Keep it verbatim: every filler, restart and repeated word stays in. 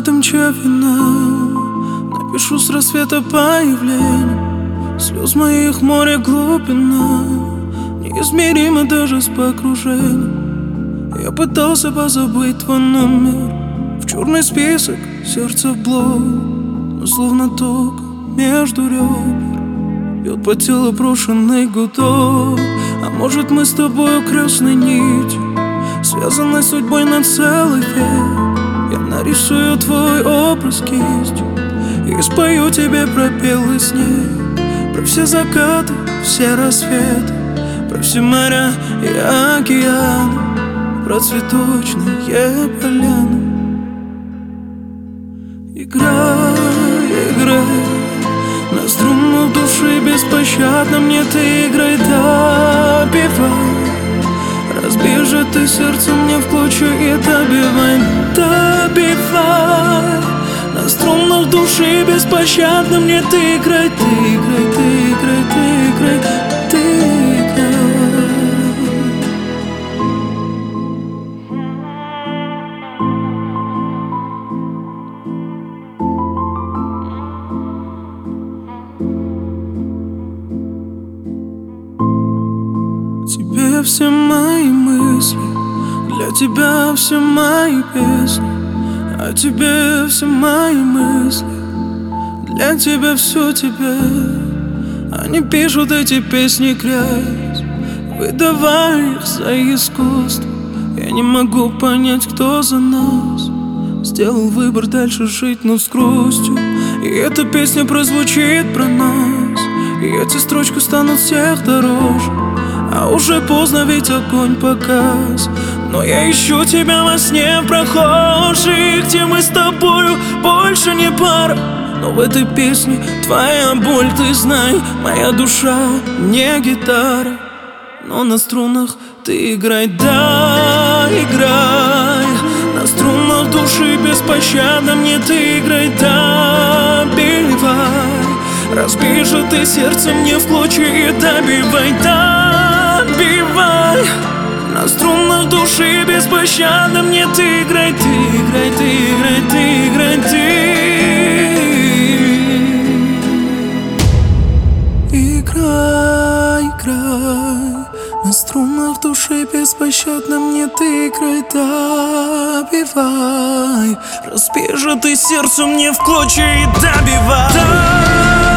темча вина, напишу с рассвета появление. Слез моих море глубина, неизмеримо даже с покружением. Я пытался позабыть твой номер, в черный список, сердце в блок, но словно ток между ребер бьет по телу брошенный гудок. А может, мы с тобою крестной нитью, связанной судьбой на целый век. Я нарисую твой образ кистью и спою тебе про белый снег, про все закаты, все рассветы, про все моря и океаны, про цветочные поляны. Играй, играй на струнах души беспощадно, мне ты играй, добивай. Разбей же ты сердце мне в клочья и добивай, добивай. На струнах души беспощадно, мне ты играй, ты играй, ты играй, ты играй, ты играй. Тебе все мои мысли, для тебя все мои песни. А тебе все мои мысли, для тебя все тебе. Они пишут эти песни грязь, выдавая их за искусство. Я не могу понять, кто за нас сделал выбор дальше жить, но с грустью. И эта песня прозвучит про нас, и эти строчки станут всех дороже. А уже поздно, ведь огонь погас, но я ищу тебя во сне прохожих, где мы с тобою больше не пара. Но в этой песне твоя боль, ты знай, моя душа не гитара. Но на струнах ты играй, да, играй. На струнах души беспощадно, мне ты играй, добивай. Разбей же ты сердце мне в клочья и добивай, добивай. На струнах души беспощадно, мне ты играй, ты играй, ты играй, ты играй, ты. Играй, играй. На струнах души беспощадно, мне ты играй, добивай. Разбей же ты сердце мне в клочья и добивай.